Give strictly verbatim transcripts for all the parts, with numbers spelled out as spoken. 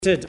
This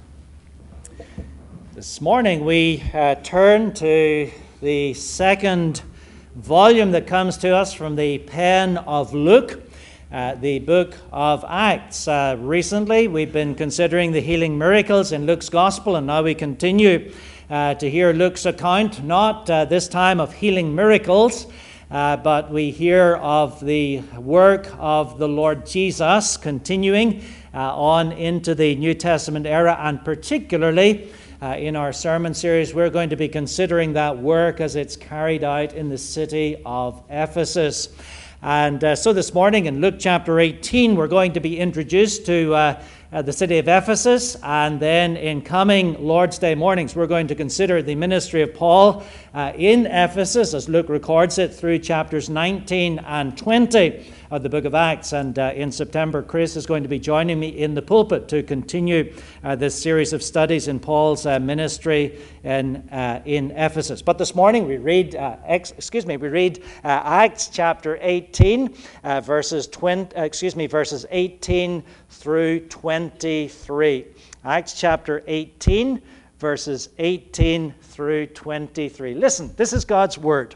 morning we uh, turn to the second volume that comes to us from the pen of Luke, uh, the book of Acts. Uh, recently we've been considering the healing miracles in Luke's Gospel, and now we continue uh, to hear Luke's account, not uh, this time of healing miracles, uh, but we hear of the work of the Lord Jesus continuing Uh, on into the New Testament era, and particularly uh, in our sermon series, we're going to be considering that work as it's carried out in the city of Ephesus. And uh, so this morning in Luke chapter eighteen, we're going to be introduced to uh, uh, the city of Ephesus, and then in coming Lord's Day mornings, we're going to consider the ministry of Paul uh, in Ephesus, as Luke records it, through chapters nineteen and twenty of the book of Acts. And uh, in September, Chris is going to be joining me in the pulpit to continue uh, this series of studies in Paul's uh, ministry in uh, in Ephesus. But this morning we read, uh, ex- excuse me, we read uh, Acts chapter eighteen, uh, verses twenty, uh, excuse me, verses eighteen through twenty-three. Acts chapter eighteen, verses eighteen through twenty-three. Listen, this is God's word.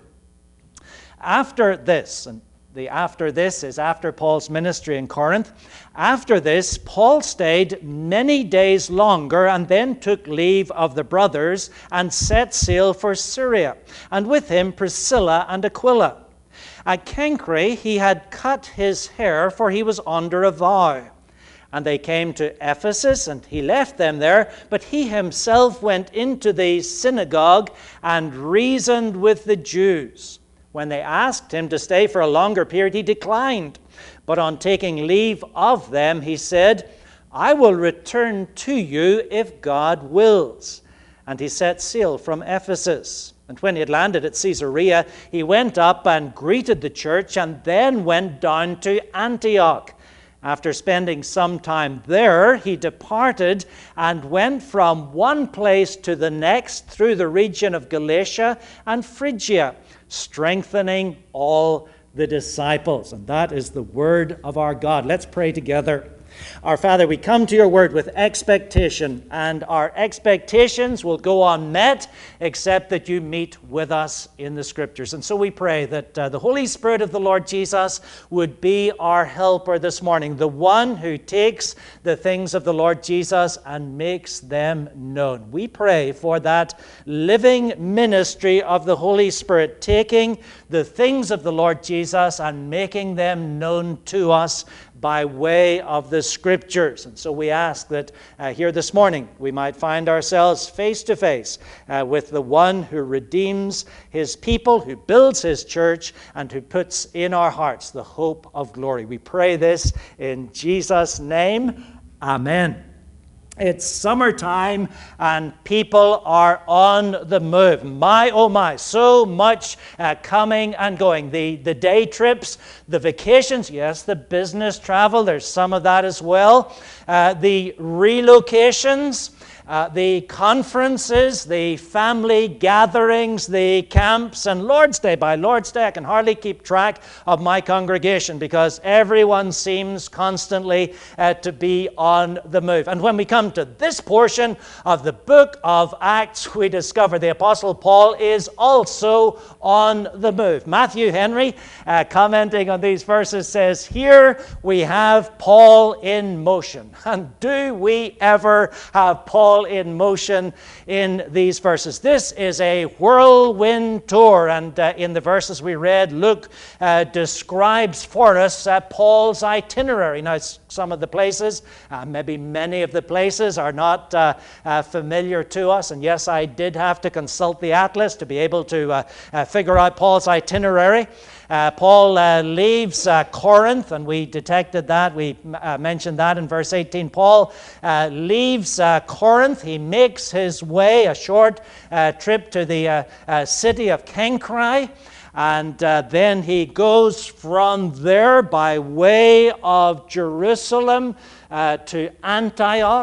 After this, and the after this is after Paul's ministry in Corinth. After this, Paul stayed many days longer and then took leave of the brothers and set sail for Syria, and with him Priscilla and Aquila. At Cenchreae he had cut his hair, for he was under a vow. And they came to Ephesus, and he left them there, but he himself went into the synagogue and reasoned with the Jews. When they asked him to stay for a longer period, he declined. But on taking leave of them, he said, "I will return to you if God wills." And he set sail from Ephesus. And when he had landed at Caesarea, he went up and greeted the church, and then went down to Antioch. After spending some time there, he departed and went from one place to the next through the region of Galatia and Phrygia, strengthening all the disciples. And that is the word of our God. Let's pray together. Our Father, we come to your word with expectation, and our expectations will go unmet except that you meet with us in the Scriptures. And so we pray that uh, the Holy Spirit of the Lord Jesus would be our helper this morning, the one who takes the things of the Lord Jesus and makes them known. We pray for that living ministry of the Holy Spirit, taking the things of the Lord Jesus and making them known to us by way of the Scriptures. And so we ask that uh, here this morning we might find ourselves face to face uh, with the one who redeems his people, who builds his church, and who puts in our hearts the hope of glory. We pray this in Jesus' name. Amen. It's summertime and people are on the move. My, oh my, so much uh, coming and going. The, the day trips, the vacations, yes, the business travel, there's some of that as well. Uh, the relocations, Uh, the conferences, the family gatherings, the camps, and Lord's Day. By Lord's Day, I can hardly keep track of my congregation because everyone seems constantly uh, to be on the move. And when we come to this portion of the book of Acts, we discover the Apostle Paul is also on the move. Matthew Henry, uh, commenting on these verses, says, "Here we have Paul in motion." And do we ever have Paul in motion in these verses? This is a whirlwind tour, and uh, in the verses we read, Luke uh, describes for us uh, Paul's itinerary. Now, some of the places, uh, maybe many of the places, are not uh, uh, familiar to us, and yes, I did have to consult the atlas to be able to uh, uh, figure out Paul's itinerary. Uh, Paul uh, leaves uh, Corinth, and we detected that. We uh, mentioned that in verse eighteen. Paul uh, leaves uh, Corinth. He makes his way, a short uh, trip to the uh, uh, city of Cenchreae, and uh, then he goes from there by way of Jerusalem uh, to Antioch.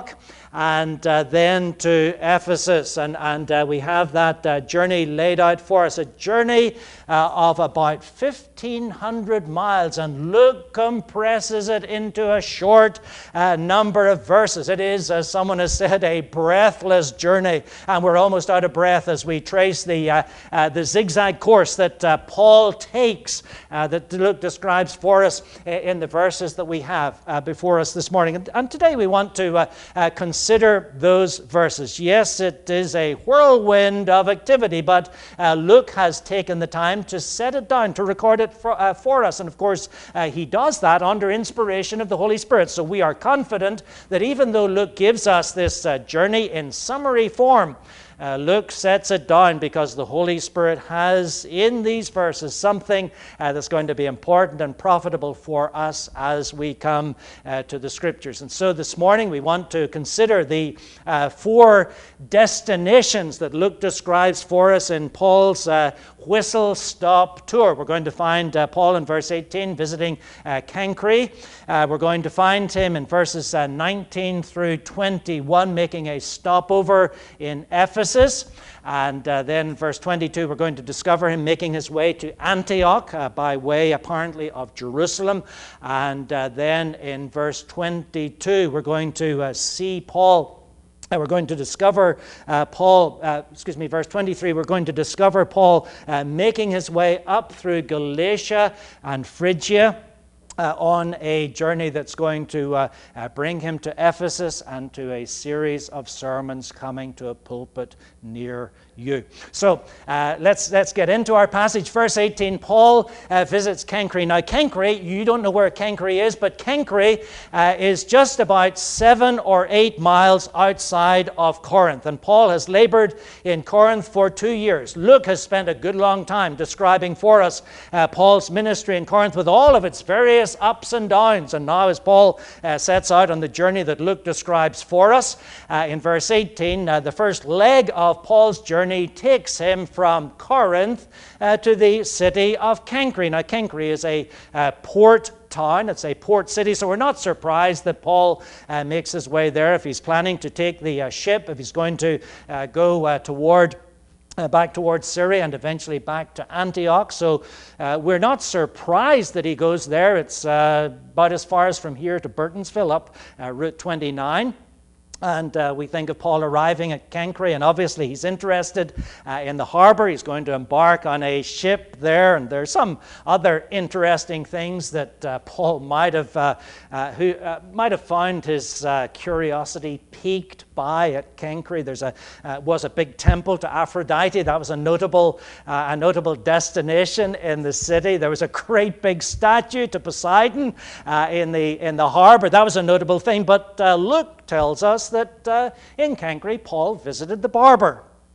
and uh, then to Ephesus. And, and uh, we have that uh, journey laid out for us, a journey uh, of about fifteen hundred miles. And Luke compresses it into a short uh, number of verses. It is, as someone has said, a breathless journey. And we're almost out of breath as we trace the, uh, uh, the zigzag course that uh, Paul takes, uh, that Luke describes for us in the verses that we have uh, before us this morning. And, and today we want to uh, uh, consider those verses. Yes, it is a whirlwind of activity, but uh, Luke has taken the time to set it down, to record it for, uh, for us. And of course, uh, he does that under inspiration of the Holy Spirit. So we are confident that even though Luke gives us this uh, journey in summary form, Uh, Luke sets it down because the Holy Spirit has in these verses something uh, that's going to be important and profitable for us as we come uh, to the Scriptures. And so this morning we want to consider the uh, four destinations that Luke describes for us in Paul's uh, whistle-stop tour. We're going to find uh, Paul in verse eighteen visiting uh, Cenchreae. Uh, we're going to find him in verses uh, nineteen through twenty-one making a stopover in Ephesus. And uh, then verse twenty-two, we're going to discover him making his way to Antioch uh, by way apparently of Jerusalem. And uh, then in verse twenty-two, we're going to uh, see Paul Uh, we're going to discover uh, Paul, uh, excuse me, verse twenty-three, we're going to discover Paul uh, making his way up through Galatia and Phrygia uh, on a journey that's going to uh, uh, bring him to Ephesus and to a series of sermons coming to a pulpit near you. So uh, let's let's get into our passage. Verse eighteen, Paul uh, visits Cenchreae. Now Cenchreae, you don't know where Cenchreae is, but Cenchreae uh, is just about seven or eight miles outside of Corinth. And Paul has labored in Corinth for two years. Luke has spent a good long time describing for us uh, Paul's ministry in Corinth with all of its various ups and downs. And now as Paul uh, sets out on the journey that Luke describes for us, uh, in verse eighteen, uh, the first leg of Paul's journey takes him from Corinth uh, to the city of Cenchreae. Now, Cenchreae is a uh, port town. It's a port city, so we're not surprised that Paul uh, makes his way there if he's planning to take the uh, ship, if he's going to uh, go uh, toward Uh, back towards Syria and eventually back to Antioch. So uh, we're not surprised that he goes there. It's uh, about as far as from here to Burtonsville up uh, Route twenty-nine. And uh, we think of Paul arriving at Cenchreae, and obviously he's interested uh, in the harbor. He's going to embark on a ship there, and there's some other interesting things that uh, Paul might have, uh, uh, who uh, might have found his uh, curiosity piqued by at Cenchreae. There's a uh, was a big temple to Aphrodite. That was a notable uh, a notable destination in the city. There was a great big statue to Poseidon uh, in the in the harbor. That was a notable thing. But uh, Luke tells us that uh, in Cenchreae, Paul visited the barber.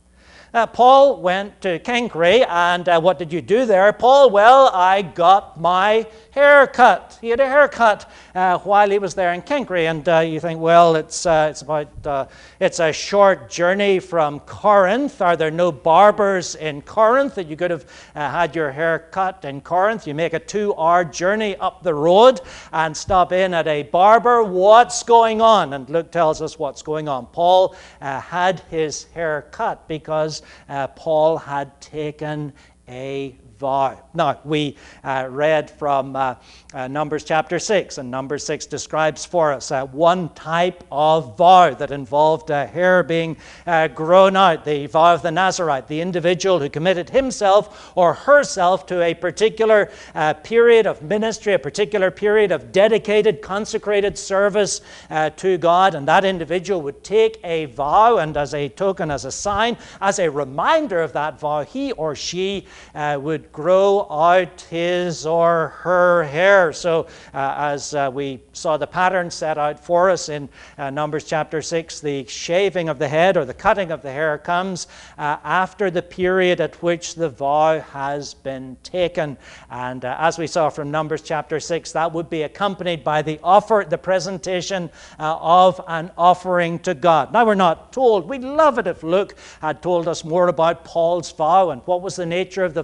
Uh, Paul went to Cenchreae, and uh, what did you do there, Paul? Well, I got my hair cut. He had a haircut uh, while he was there in Cenchreae, and uh, you think, well, it's uh, it's about uh, it's a short journey from Corinth. Are there no barbers in Corinth that you could have uh, had your hair cut in Corinth? You make a two-hour journey up the road and stop in at a barber. What's going on? And Luke tells us what's going on. Paul uh, had his hair cut because uh, Paul had taken a vow. Now, we uh, read from uh, uh, Numbers chapter six, and Numbers six describes for us uh, one type of vow that involved uh, hair being uh, grown out, the vow of the Nazarite, the individual who committed himself or herself to a particular uh, period of ministry, a particular period of dedicated, consecrated service uh, to God, and that individual would take a vow, and as a token, as a sign, as a reminder of that vow, he or she uh, would grow out his or her hair. So uh, as uh, we saw the pattern set out for us in uh, Numbers chapter six, the shaving of the head or the cutting of the hair comes uh, after the period at which the vow has been taken. And uh, as we saw from Numbers chapter six, that would be accompanied by the offer, the presentation uh, of an offering to God. Now, we're not told. We'd love it if Luke had told us more about Paul's vow and what was the nature of the vow and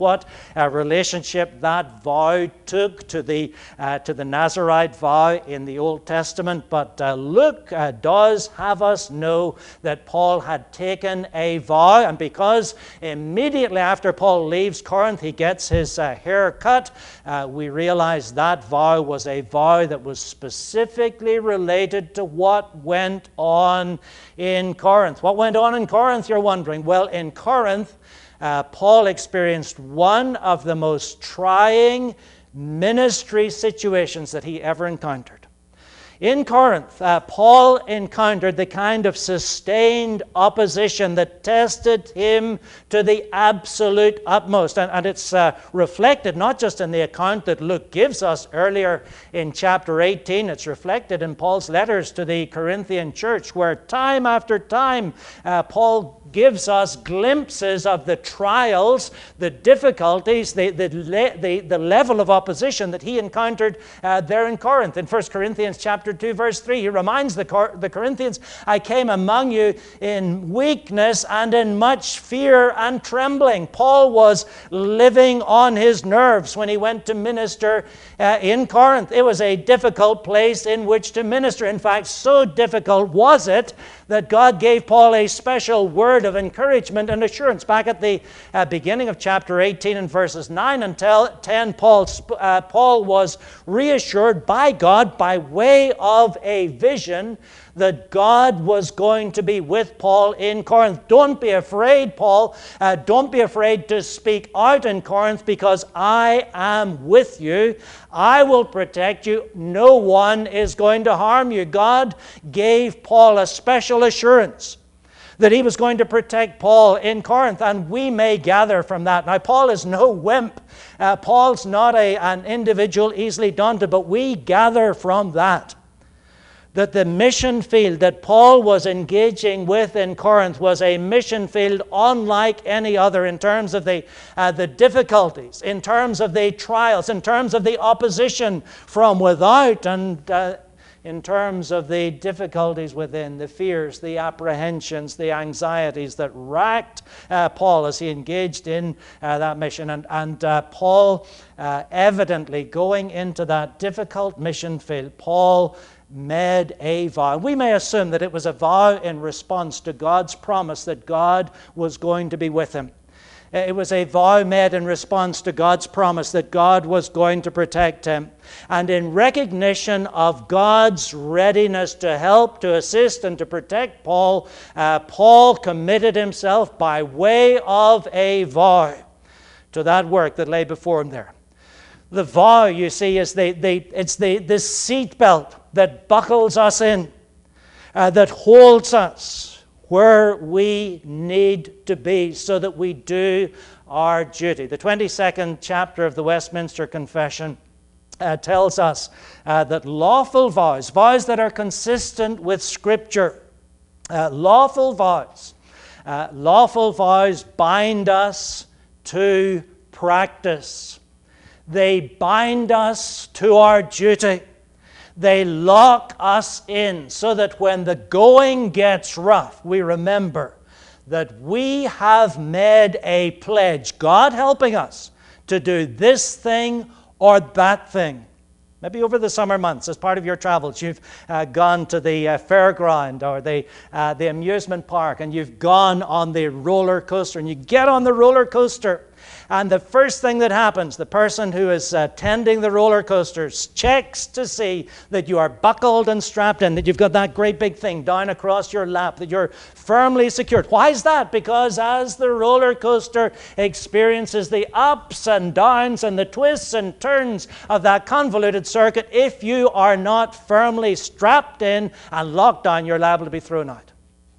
what uh, relationship that vow took to the uh, to the Nazirite vow in the Old Testament, but uh, Luke uh, does have us know that Paul had taken a vow, and because immediately after Paul leaves Corinth he gets his uh, hair cut, uh, we realize that vow was a vow that was specifically related to what went on in Corinth. What went on in Corinth, you're wondering? Well, in Corinth, uh, Paul experienced one of the most trying ministry situations that he ever encountered. In Corinth, uh, Paul encountered the kind of sustained opposition that tested him to the absolute utmost. And, and it's uh, reflected not just in the account that Luke gives us earlier in chapter eighteen, it's reflected in Paul's letters to the Corinthian church, where time after time uh, Paul gives us glimpses of the trials, the difficulties, the, the, the, the level of opposition that he encountered uh, there in Corinth. In First Corinthians chapter two, verse three, he reminds the, Cor- the Corinthians, I came among you in weakness and in much fear and trembling. Paul was living on his nerves when he went to minister uh, in Corinth. It was a difficult place in which to minister. In fact, so difficult was it that God gave Paul a special word of encouragement and assurance. Back at the uh, beginning of chapter eighteen and verses nine and ten, Paul, uh, Paul was reassured by God by way of a vision that God was going to be with Paul in Corinth. Don't be afraid, Paul. Uh, don't be afraid to speak out in Corinth, because I am with you. I will protect you. No one is going to harm you. God gave Paul a special assurance that he was going to protect Paul in Corinth, and we may gather from that. Now, Paul is no wimp. Uh, Paul's not a, an individual easily daunted, but we gather from that that the mission field that Paul was engaging with in Corinth was a mission field unlike any other in terms of the, uh, the difficulties, in terms of the trials, in terms of the opposition from without, and uh, in terms of the difficulties within, the fears, the apprehensions, the anxieties that racked uh, Paul as he engaged in uh, that mission. And, and uh, Paul, uh, evidently going into that difficult mission field, Paul made a vow. We may assume that it was a vow in response to God's promise that God was going to be with him. It was a vow made in response to God's promise that God was going to protect him. And in recognition of God's readiness to help, to assist, and to protect Paul, uh, Paul committed himself by way of a vow to that work that lay before him there. The vow, you see, is the, the, it's the, the seat belt that buckles us in, uh, that holds us where we need to be so that we do our duty. The twenty-second chapter of the Westminster Confession uh, tells us uh, that lawful vows, vows that are consistent with Scripture, uh, lawful vows, uh, lawful vows bind us to practice. They bind us to our duty. They lock us in so that when the going gets rough, we remember that we have made a pledge, God helping us, to do this thing or that thing. Maybe over the summer months, as part of your travels, you've uh, gone to the uh, fairground or the, uh, the amusement park, and you've gone on the roller coaster, and you get on the roller coaster. And the first thing that happens, the person who is uh, tending the roller coasters checks to see that you are buckled and strapped in, that you've got that great big thing down across your lap, that you're firmly secured. Why is that? Because as the roller coaster experiences the ups and downs and the twists and turns of that convoluted circuit, if you are not firmly strapped in and locked down, you're liable to be thrown out.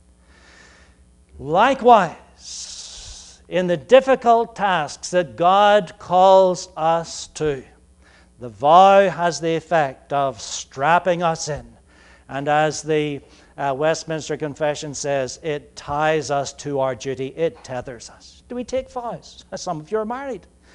Likewise, in the difficult tasks that God calls us to, the vow has the effect of strapping us in. And as the uh, Westminster Confession says, it ties us to our duty. It tethers us. Do we take vows? Some of you are married.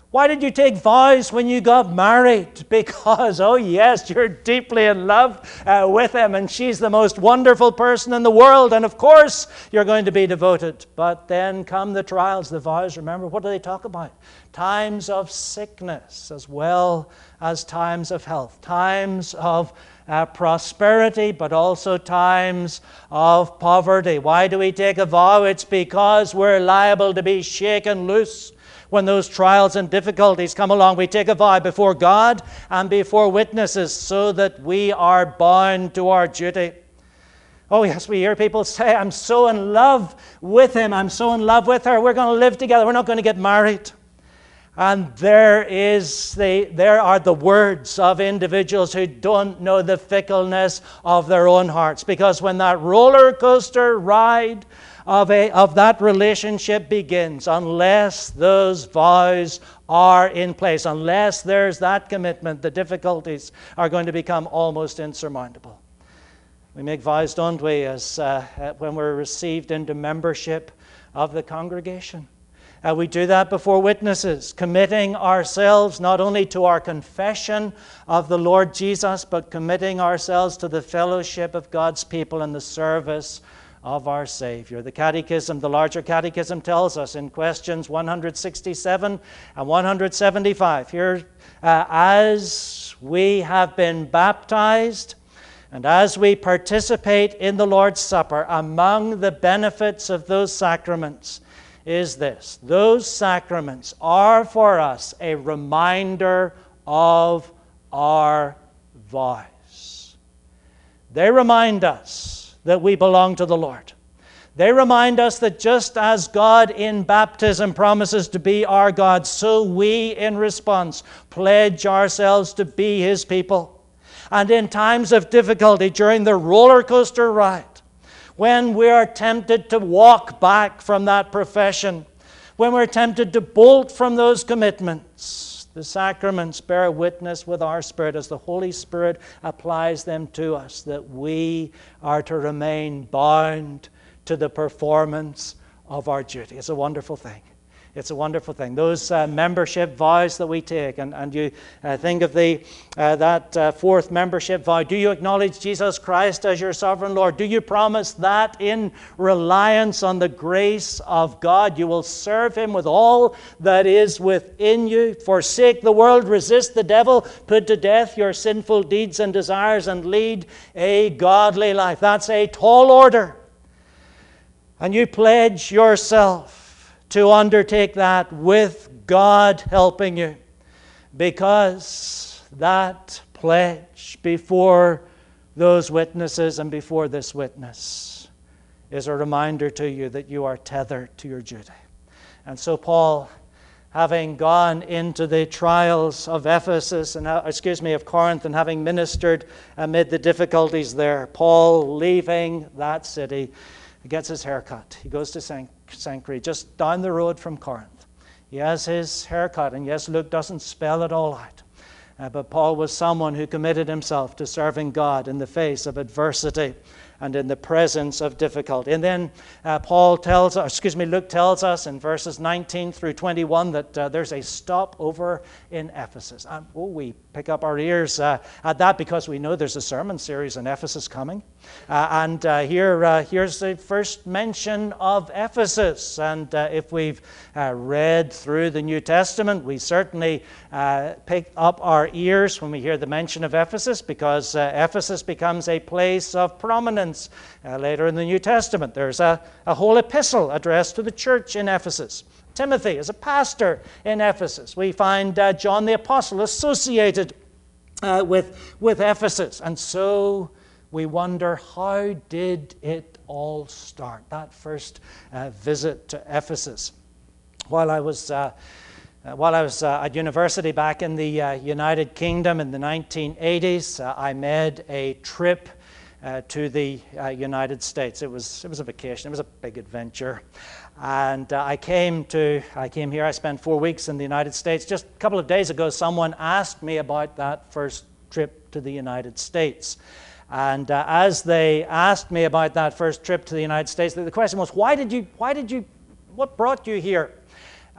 Why did you take vows when you got married? Because, oh yes, you're deeply in love uh, with him, and she's the most wonderful person in the world, and of course you're going to be devoted. But then come the trials, the vows. Remember, what do they talk about? Times of sickness as well as times of health. Times of uh, prosperity, but also times of poverty. Why do we take a vow? It's because we're liable to be shaken loose when those trials and difficulties come along. We take a vow before God and before witnesses so that we are bound to our duty. Oh yes, we hear people say, I'm so in love with him, I'm so in love with her, we're going to live together, we're not going to get married. And there is the, there are the words of individuals who don't know the fickleness of their own hearts. Because when that roller coaster ride of, a, of that relationship begins, unless those vows are in place, unless there's that commitment, the difficulties are going to become almost insurmountable. We make vows, don't we, as uh, when we're received into membership of the congregation. Uh, we do that before witnesses, committing ourselves not only to our confession of the Lord Jesus, but committing ourselves to the fellowship of God's people and the service of our Savior. The Catechism, the larger Catechism, tells us in questions one hundred sixty-seven and one hundred seventy-five, here, uh, as we have been baptized and as we participate in the Lord's Supper, among the benefits of those sacraments is this: those sacraments are for us a reminder of our vows. They remind us that we belong to the Lord. They remind us that just as God in baptism promises to be our God, so we in response pledge ourselves to be His people. And in times of difficulty, during the roller coaster ride, when we are tempted to walk back from that profession, when we're tempted to bolt from those commitments, the sacraments bear witness with our spirit as the Holy Spirit applies them to us, that we are to remain bound to the performance of our duty. It's a wonderful thing. It's a wonderful thing. Those uh, membership vows that we take, and, and you uh, think of the uh, that uh, fourth membership vow. Do you acknowledge Jesus Christ as your sovereign Lord? Do you promise that in reliance on the grace of God you will serve Him with all that is within you? Forsake the world, resist the devil, put to death your sinful deeds and desires, and lead a godly life. That's a tall order. And you pledge yourself to undertake that with God helping you, because that pledge before those witnesses and before this witness is a reminder to you that you are tethered to your duty. And so Paul, having gone into the trials of Ephesus and uh, excuse me of Corinth, and having ministered amid the difficulties there, Paul, leaving that city, he gets his hair cut. He goes to Saint Sanctuary, just down the road from Corinth. He has his haircut, and yes, Luke doesn't spell it all out. Uh, but Paul was someone who committed himself to serving God in the face of adversity and in the presence of difficulty. And then uh, Paul tells us, excuse me, Luke tells us in verses nineteen through twenty-one that uh, there's a stopover in Ephesus. And oh, we pick up our ears uh, at that because we know there's a sermon series in Ephesus coming. Uh, and uh, here, uh, here's the first mention of Ephesus. And uh, if we've uh, read through the New Testament, we certainly uh, pick up our ears when we hear the mention of Ephesus, because uh, Ephesus becomes a place of prominence uh, later in the New Testament. There's a, a whole epistle addressed to the church in Ephesus. Timothy is a pastor in Ephesus. We find uh, John the Apostle associated uh, with, with Ephesus. And so we wonder, how did it all start, that first uh, visit to Ephesus? While I was, uh, uh, while I was uh, at university back in the uh, United Kingdom in the nineteen eighties, uh, I made a trip uh, to the uh, United States. It was, it was a vacation. It was a big adventure. And uh, I came to, I came here, I spent four weeks in the United States. Just a couple of days ago, someone asked me about that first trip to the United States. And uh, as they asked me about that first trip to the United States, the question was, why did you, why did you, what brought you here?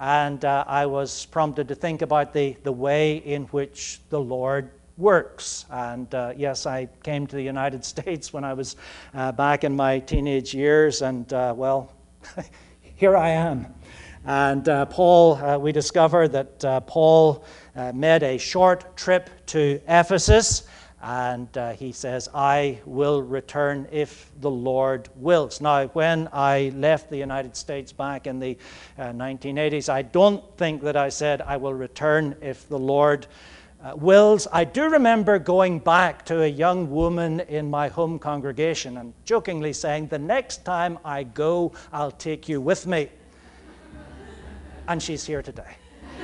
and uh, I was prompted to think about the, the way in which the Lord works. And uh, yes, I came to the United States when I was uh, back in my teenage years, and uh, well, here I am. And uh, Paul, uh, we discover that uh, Paul uh, made a short trip to Ephesus, and uh, he says, I will return if the Lord wills. Now, when I left the United States back in the uh, nineteen eighties, I don't think that I said, I will return if the Lord uh, wills. I do remember going back to a young woman in my home congregation and jokingly saying, the next time I go, I'll take you with me. And she's here today.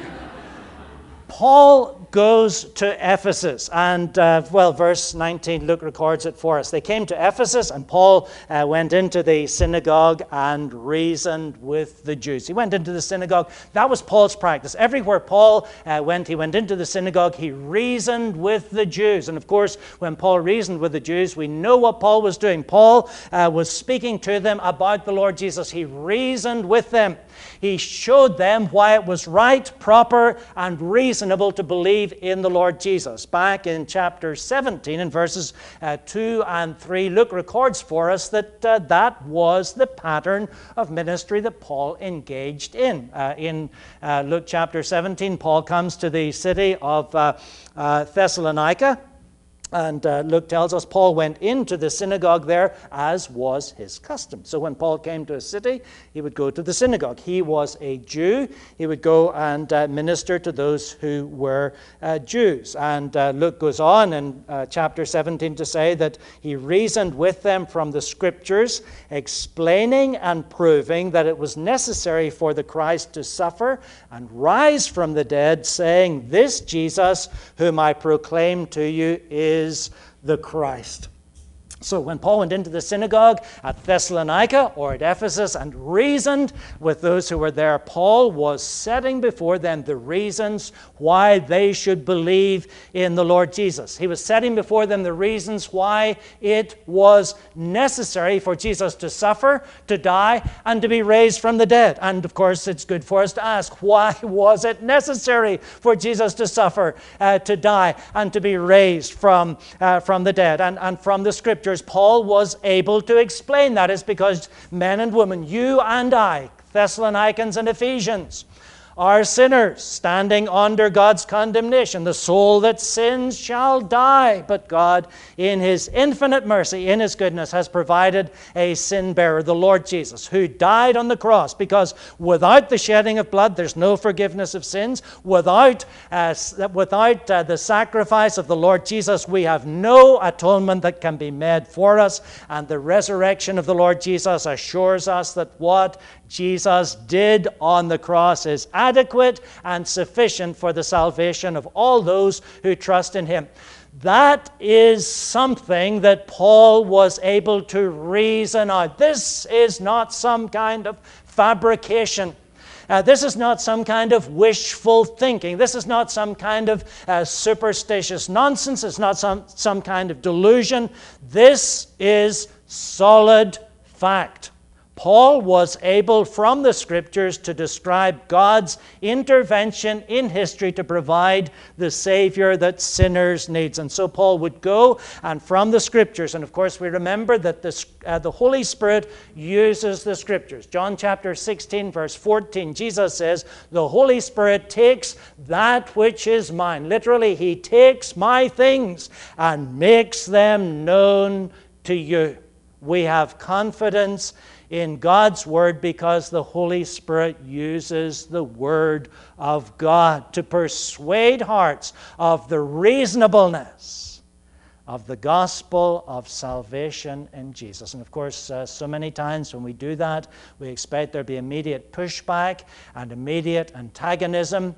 Paul goes to Ephesus, and, uh, well, verse nineteen, Luke records it for us. They came to Ephesus, and Paul uh, went into the synagogue and reasoned with the Jews. He went into the synagogue. That was Paul's practice. Everywhere Paul uh, went, he went into the synagogue. He reasoned with the Jews. And, of course, when Paul reasoned with the Jews, we know what Paul was doing. Paul uh, was speaking to them about the Lord Jesus. He reasoned with them. He showed them why it was right, proper, and reasonable to believe in the Lord Jesus. Back in chapter seventeen, in verses uh, two and three, Luke records for us that uh, that was the pattern of ministry that Paul engaged in. Uh, in uh, Luke chapter seventeen, Paul comes to the city of uh, uh, Thessalonica. And uh, Luke tells us Paul went into the synagogue there as was his custom. So when Paul came to a city, he would go to the synagogue. He was a Jew. He would go and uh, minister to those who were uh, Jews. And uh, Luke goes on in uh, chapter seventeen to say that he reasoned with them from the Scriptures, explaining and proving that it was necessary for the Christ to suffer and rise from the dead, saying, this Jesus whom I proclaim to you is is the Christ. So when Paul went into the synagogue at Thessalonica or at Ephesus and reasoned with those who were there, Paul was setting before them the reasons why they should believe in the Lord Jesus. He was setting before them the reasons why it was necessary for Jesus to suffer, to die, and to be raised from the dead. And of course, it's good for us to ask, why was it necessary for Jesus to suffer, uh, to die, and to be raised from, uh, from the dead? And, and from the Scriptures, Paul was able to explain that. It's because men and women, you and I, Thessalonians and Ephesians, are sinners standing under God's condemnation. The soul that sins shall die. But God, in His infinite mercy, in His goodness, has provided a sin bearer, the Lord Jesus, who died on the cross, because without the shedding of blood, there's no forgiveness of sins. Without, uh, without uh, the sacrifice of the Lord Jesus, we have no atonement that can be made for us. And the resurrection of the Lord Jesus assures us that what Jesus did on the cross is adequate and sufficient for the salvation of all those who trust in Him. That is something that Paul was able to reason out. This is not some kind of fabrication. Uh, this is not some kind of wishful thinking. This is not some kind of uh, superstitious nonsense. It's not some, some kind of delusion. This is solid fact. Paul was able from the Scriptures to describe God's intervention in history to provide the Savior that sinners need. And so Paul would go and from the Scriptures, and of course we remember that the, uh, the Holy Spirit uses the Scriptures. John chapter sixteen verse fourteen, Jesus says, the Holy Spirit takes that which is mine. Literally, He takes my things and makes them known to you. We have confidence in God's Word because the Holy Spirit uses the Word of God to persuade hearts of the reasonableness of the gospel of salvation in Jesus. And of course, uh, so many times when we do that, we expect there to be immediate pushback and immediate antagonism.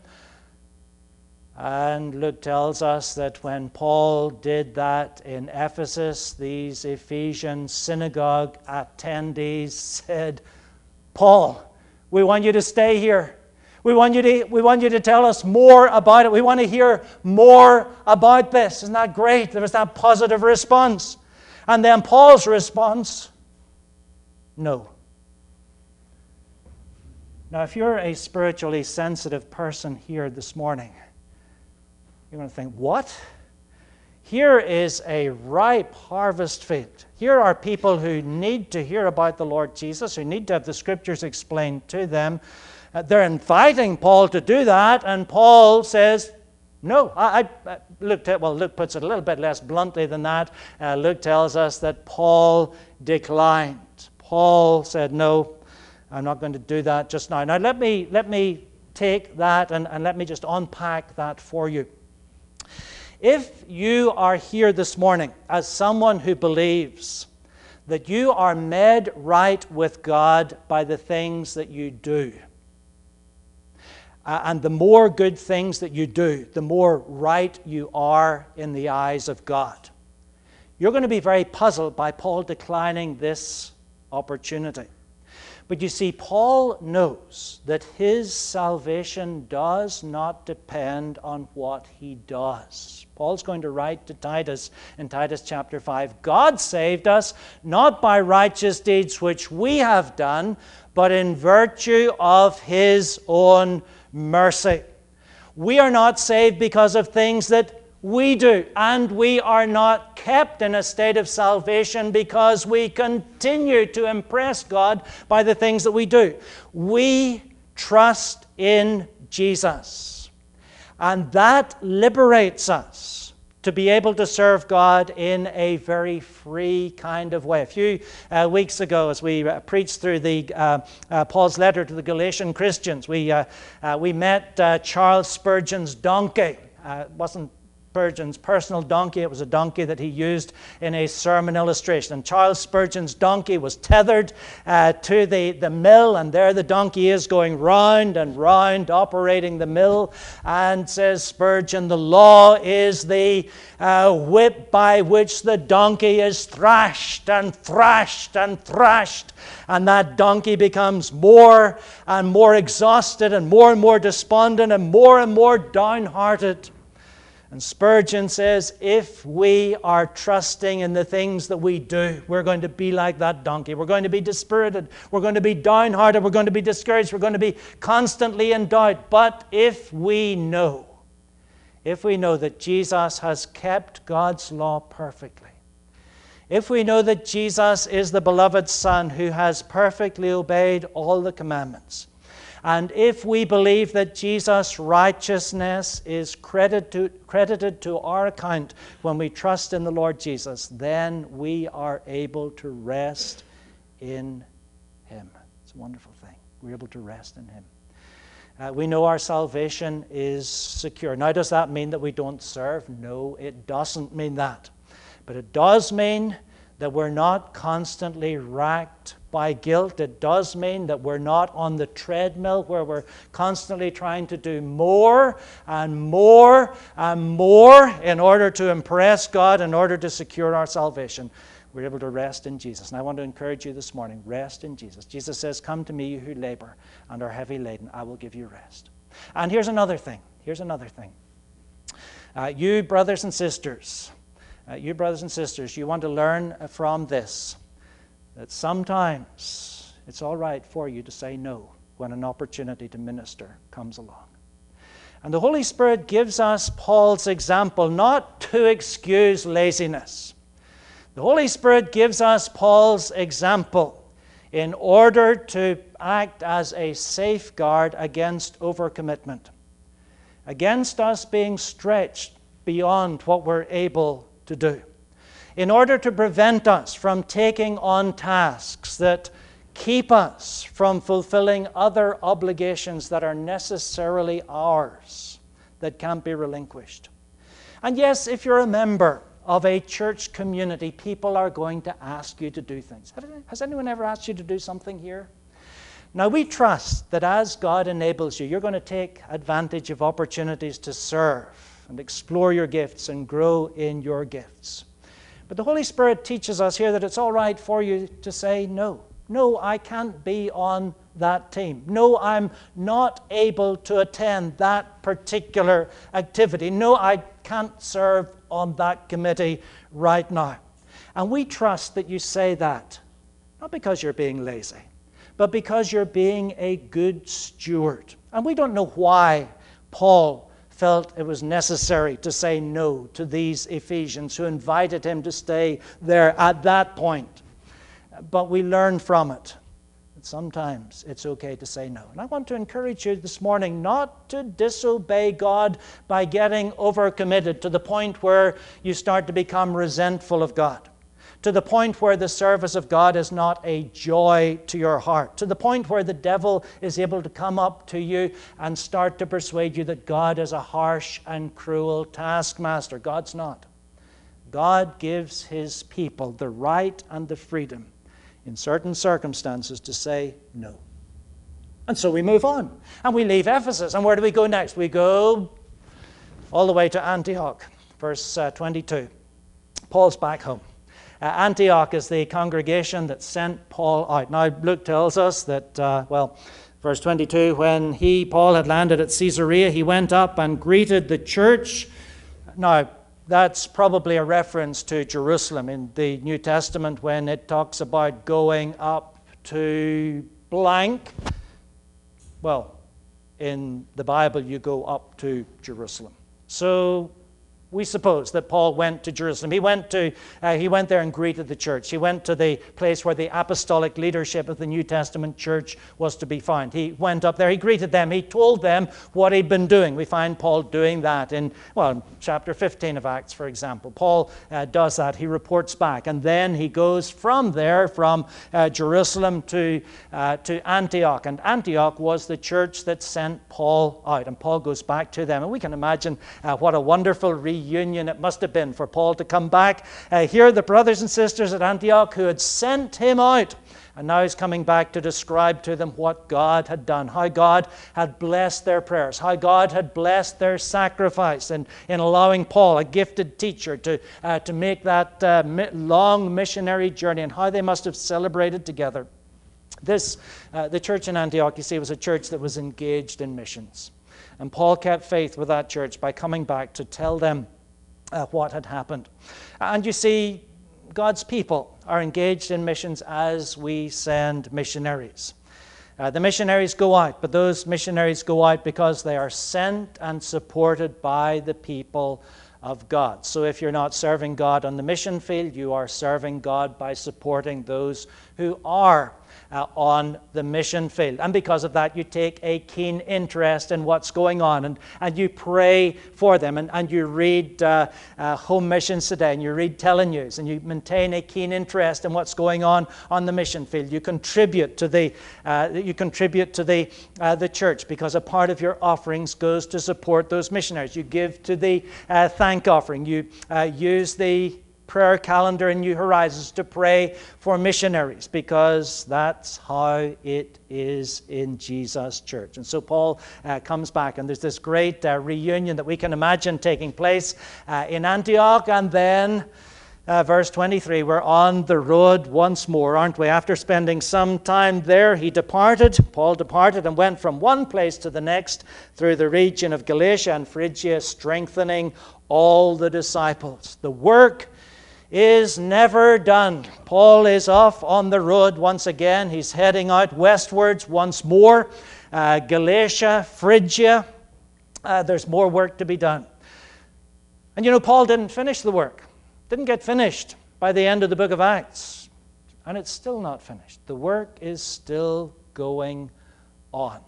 And Luke tells us that when Paul did that in Ephesus, these Ephesian synagogue attendees said, Paul, we want you to stay here. We want you to, we want you to tell us more about it. We want to hear more about this. Isn't that great? There was that positive response. And then Paul's response, no. Now, if you're a spiritually sensitive person here this morning, you're going to think, what? Here is a ripe harvest field. Here are people who need to hear about the Lord Jesus, who need to have the Scriptures explained to them. Uh, they're inviting Paul to do that, and Paul says, no. I, I, Luke, well, Luke puts it a little bit less bluntly than that. Uh, Luke tells us that Paul declined. Paul said, no, I'm not going to do that just now. Now, let me, let me take that and, and let me just unpack that for you. If you are here this morning as someone who believes that you are made right with God by the things that you do, uh, and the more good things that you do, the more right you are in the eyes of God, you're going to be very puzzled by Paul declining this opportunity. But you see, Paul knows that his salvation does not depend on what he does. Paul's going to write to Titus in Titus chapter five, God saved us not by righteous deeds which we have done, but in virtue of his own mercy. We are not saved because of things that we do, and we are not kept in a state of salvation because we continue to impress God by the things that we do. We trust in Jesus, and that liberates us to be able to serve God in a very free kind of way. A few uh, weeks ago, as we uh, preached through the uh, uh, Paul's letter to the Galatian Christians, we uh, uh, we met uh, Charles Spurgeon's donkey. Uh, it wasn't Spurgeon's personal donkey. It was a donkey that he used in a sermon illustration. And Charles Spurgeon's donkey was tethered uh, to the, the mill, and there the donkey is going round and round, operating the mill. And says Spurgeon, the law is the uh, whip by which the donkey is thrashed and thrashed and thrashed. And that donkey becomes more and more exhausted and more and more despondent and more and more downhearted. And Spurgeon says, if we are trusting in the things that we do, we're going to be like that donkey. We're going to be dispirited. We're going to be downhearted. We're going to be discouraged. We're going to be constantly in doubt. But if we know, if we know that Jesus has kept God's law perfectly, if we know that Jesus is the beloved Son who has perfectly obeyed all the commandments, and if we believe that Jesus' righteousness is credited to, credited to our account when we trust in the Lord Jesus, then we are able to rest in Him. It's a wonderful thing. We're able to rest in Him. Uh, we know our salvation is secure. Now, does that mean that we don't serve? No, it doesn't mean that. But it does mean that we're not constantly racked by guilt. It does mean that we're not on the treadmill where we're constantly trying to do more and more and more in order to impress God, in order to secure our salvation. We're able to rest in Jesus. And I want to encourage you this morning, rest in Jesus. Jesus says, come to me, you who labor and are heavy laden. I will give you rest. And here's another thing. Here's another thing. Uh, you brothers and sisters, uh, you brothers and sisters, you want to learn from this, that sometimes it's all right for you to say no when an opportunity to minister comes along. And the Holy Spirit gives us Paul's example not to excuse laziness. The Holy Spirit gives us Paul's example in order to act as a safeguard against overcommitment, against us being stretched beyond what we're able to do, in order to prevent us from taking on tasks that keep us from fulfilling other obligations that are necessarily ours, that can't be relinquished. And yes, if you're a member of a church community, people are going to ask you to do things. Has anyone ever asked you to do something here? Now, we trust that as God enables you, you're going to take advantage of opportunities to serve and explore your gifts and grow in your gifts. But the Holy Spirit teaches us here that it's all right for you to say no. No, I can't be on that team. No, I'm not able to attend that particular activity. No, I can't serve on that committee right now. And we trust that you say that, not because you're being lazy, but because you're being a good steward. And we don't know why Paul felt it was necessary to say no to these Ephesians who invited him to stay there at that point. But we learn from it that sometimes it's okay to say no. And I want to encourage you this morning not to disobey God by getting overcommitted to the point where you start to become resentful of God, to the point where the service of God is not a joy to your heart, to the point where the devil is able to come up to you and start to persuade you that God is a harsh and cruel taskmaster. God's not. God gives his people the right and the freedom in certain circumstances to say no. And so we move on and we leave Ephesus. And where do we go next? We go all the way to Antioch, verse uh, twenty-two. Paul's back home. Uh, Antioch is the congregation that sent Paul out. Now, Luke tells us that, uh, well, verse twenty-two, when he, Paul, had landed at Caesarea, he went up and greeted the church. Now, that's probably a reference to Jerusalem in the New Testament when it talks about going up to blank. Well, in the Bible, you go up to Jerusalem. So we suppose that Paul went to Jerusalem. He went to uh, he went there and greeted the church. He went to the place where the apostolic leadership of the New Testament church was to be found. He went up there. He greeted them. He told them what he'd been doing. We find Paul doing that in, well, chapter fifteen of Acts, for example. Paul uh, does that. He reports back. And then he goes from there, from uh, Jerusalem to, uh, to Antioch. And Antioch was the church that sent Paul out. And Paul goes back to them. And we can imagine uh, what a wonderful reunion Union it must have been for Paul to come back. Uh, here the brothers and sisters at Antioch who had sent him out. And now he's coming back to describe to them what God had done, how God had blessed their prayers, how God had blessed their sacrifice in, in allowing Paul, a gifted teacher, to, uh, to make that uh, long missionary journey, and how they must have celebrated together. This, uh, the church in Antioch, you see, was a church that was engaged in missions. And Paul kept faith with that church by coming back to tell them uh, what had happened. And you see, God's people are engaged in missions as we send missionaries. Uh, the missionaries go out, but those missionaries go out because they are sent and supported by the people of God. So if you're not serving God on the mission field, you are serving God by supporting those who are Uh, on the mission field. And because of that, you take a keen interest in what's going on, and, and you pray for them, and, and you read uh, uh, Home Missions Today, and you read Telenews, and you maintain a keen interest in what's going on on the mission field. You contribute to the uh, you contribute to the uh, the church, because a part of your offerings goes to support those missionaries. You give to the uh, thank offering. You uh, use the prayer calendar in New Horizons to pray for missionaries, because that's how it is in Jesus' church. And so Paul uh, comes back, and there's this great uh, reunion that we can imagine taking place uh, in Antioch. And then uh, verse twenty-three, we're on the road once more, aren't we? After spending some time there, he departed, Paul departed and went from one place to the next through the region of Galatia and Phrygia, strengthening all the disciples. The work is never done. Paul is off on the road once again. He's heading out westwards once more. Uh, Galatia, Phrygia, uh, there's more work to be done. And you know, Paul didn't finish the work. Didn't get finished by the end of the book of Acts. And it's still not finished. The work is still going on.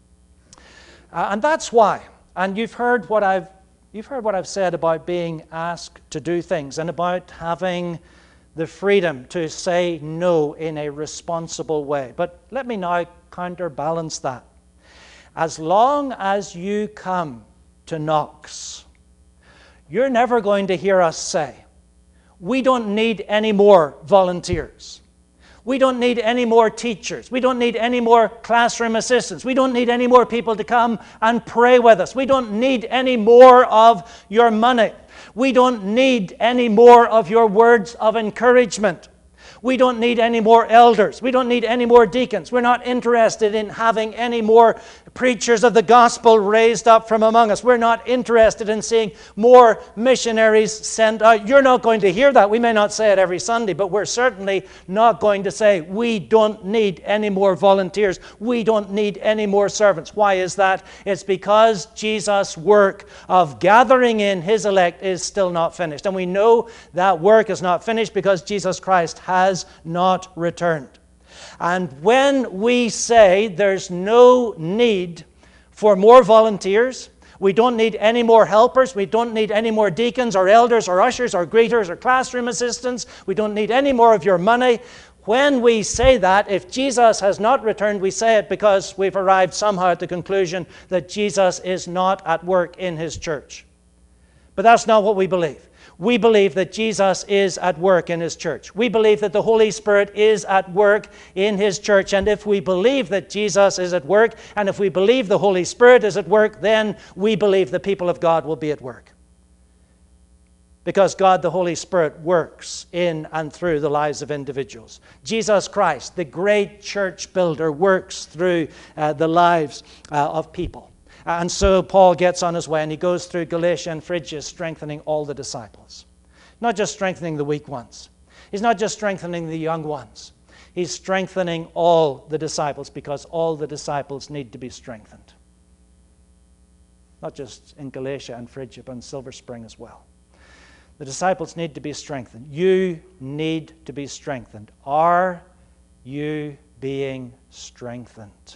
Uh, and that's why, and you've heard what I've You've heard what I've said about being asked to do things and about having the freedom to say no in a responsible way. But let me now counterbalance that. As long as you come to Knox, you're never going to hear us say, we don't need any more volunteers. We don't need any more teachers. We don't need any more classroom assistants. We don't need any more people to come and pray with us. We don't need any more of your money. We don't need any more of your words of encouragement. We don't need any more elders. We don't need any more deacons. We're not interested in having any more preachers of the gospel raised up from among us. We're not interested in seeing more missionaries sent out. You're not going to hear that. We may not say it every Sunday, but we're certainly not going to say we don't need any more volunteers. We don't need any more servants. Why is that? It's because Jesus' work of gathering in his elect is still not finished. And we know that work is not finished because Jesus Christ has not returned. And when we say there's no need for more volunteers, we don't need any more helpers, we don't need any more deacons or elders or ushers or greeters or classroom assistants, we don't need any more of your money. When we say that, if Jesus has not returned, we say it because we've arrived somehow at the conclusion that Jesus is not at work in his church. But that's not what we believe. We believe that Jesus is at work in his church. We believe that the Holy Spirit is at work in his church. And if we believe that Jesus is at work, and if we believe the Holy Spirit is at work, then we believe the people of God will be at work. Because God, the Holy Spirit, works in and through the lives of individuals. Jesus Christ, the great church builder, works through uh, the lives uh, of people. And so Paul gets on his way and he goes through Galatia and Phrygia, strengthening all the disciples. Not just strengthening the weak ones. He's not just strengthening the young ones. He's strengthening all the disciples because all the disciples need to be strengthened. Not just in Galatia and Phrygia, but in Silver Spring as well. The disciples need to be strengthened. You need to be strengthened. Are you being strengthened?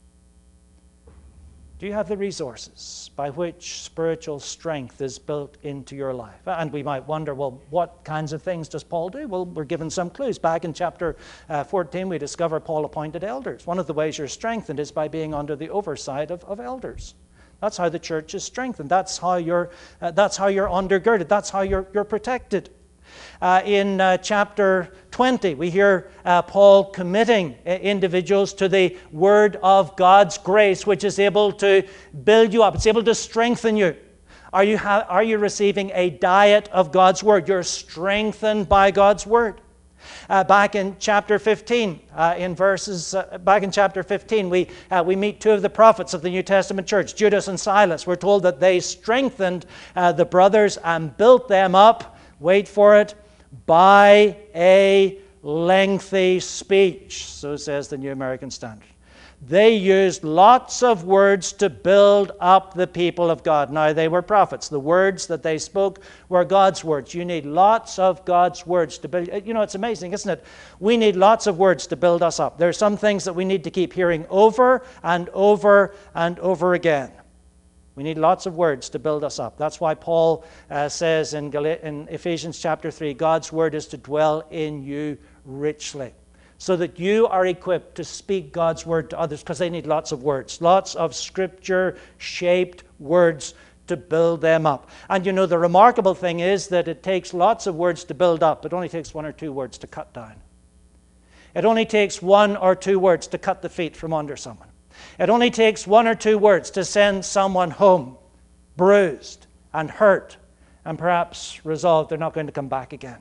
Do you have the resources by which spiritual strength is built into your life? And we might wonder, well, what kinds of things does Paul do? Well, we're given some clues. Back in chapter uh, fourteen, we discover Paul appointed elders. One of the ways you're strengthened is by being under the oversight of, of elders. That's how the church is strengthened. That's how you're, uh, that's how you're undergirded. That's how you're, you're protected. Uh, in uh, chapter twenty, we hear uh, Paul committing uh, individuals to the word of God's grace, which is able to build you up. It's able to strengthen you. Are you, ha- are you receiving a diet of God's word? You're strengthened by God's word. Uh, back in chapter fifteen, uh, in verses, uh, back in chapter fifteen, we uh, we meet two of the prophets of the New Testament church, Judas and Silas. We're told that they strengthened uh, the brothers and built them up. Wait for it, by a lengthy speech, so says the New American Standard. They used lots of words to build up the people of God. Now, they were prophets. The words that they spoke were God's words. You need lots of God's words to build. You know, it's amazing, isn't it? We need lots of words to build us up. There are some things that we need to keep hearing over and over and over again. We need lots of words to build us up. That's why Paul uh, says in, Gal- in Ephesians chapter three, God's word is to dwell in you richly, so that you are equipped to speak God's word to others, because they need lots of words, lots of scripture-shaped words to build them up. And you know, the remarkable thing is that it takes lots of words to build up. It only takes one or two words to cut down. It only takes one or two words to cut the feet from under someone. It only takes one or two words to send someone home, bruised and hurt, and perhaps resolved they're not going to come back again.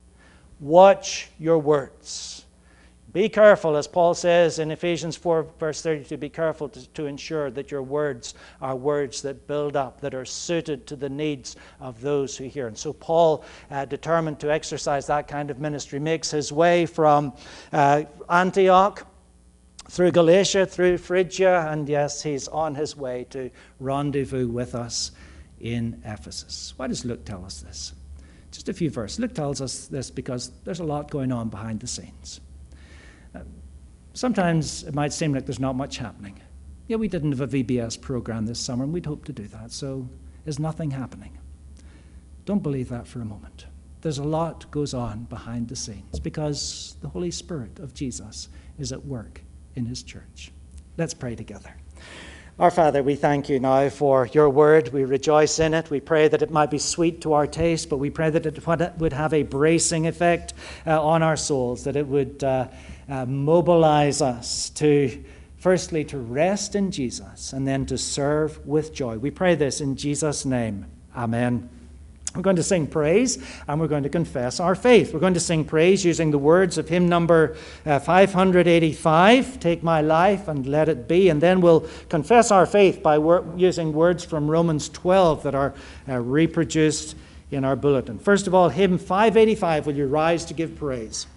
Watch your words. Be careful, as Paul says in Ephesians four, verse thirty-two, be careful to, to ensure that your words are words that build up, that are suited to the needs of those who hear. And so Paul, uh, determined to exercise that kind of ministry, makes his way from uh, Antioch through Galatia, through Phrygia, and yes, he's on his way to rendezvous with us in Ephesus. Why does Luke tell us this? Just a few verses. Luke tells us this because there's a lot going on behind the scenes. Uh, sometimes it might seem like there's not much happening. Yeah, we didn't have a V B S program this summer, and we'd hope to do that, so is nothing happening? Don't believe that for a moment. There's a lot goes on behind the scenes because the Holy Spirit of Jesus is at work in his church. Let's pray together. Our Father, we thank you now for your word. We rejoice in it. We pray that it might be sweet to our taste, but we pray that it would have a bracing effect uh, on our souls, that it would uh, uh, mobilize us to, firstly, to rest in Jesus and then to serve with joy. We pray this in Jesus' name. Amen We're going to sing praise, and we're going to confess our faith. We're going to sing praise using the words of hymn number uh, five eighty-five, Take My Life and Let It Be. And then we'll confess our faith by wor- using words from Romans twelve that are uh, reproduced in our bulletin. First of all, hymn five eighty-five, will you rise to give praise?